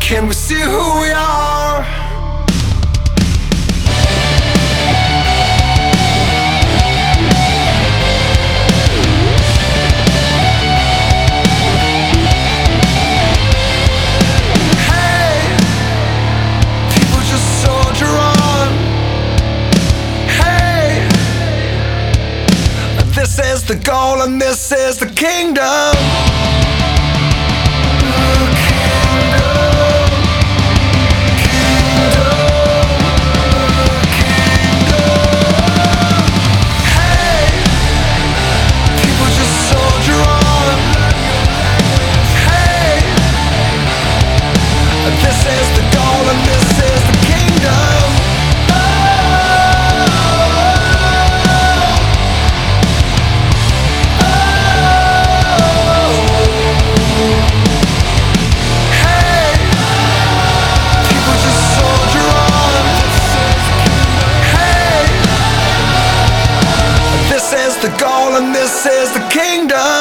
Can we see who we are? Hey, people just soldier on. Hey, this is the goal and this is the kingdom. This is the goal and this is the kingdom. Hey, people just soldier on. Hey, this is the goal and this is the kingdom.